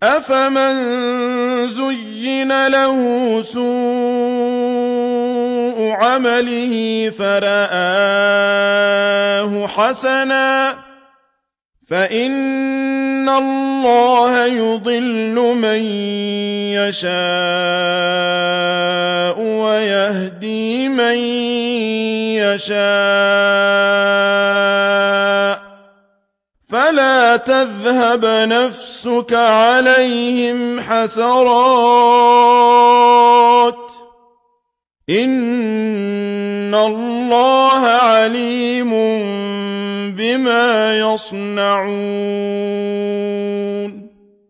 أَفَمَن زُيِّنَ لَهُ سُوءُ عَمَلِهِ فَرَآهُ حَسَنًا فَإِنَّ اللَّهَ يُضِلُّ مَن يَشَاءُ وَيَهْدِي مَن يَشَاءُ فَلَا تَذْهَبْ نَفْسُكَ عَلَيْهِمْ حَسَرَاتٍ ۚ إِنَّ اللَّهَ عَلِيمٌ بِمَا يَصْنَعُونَ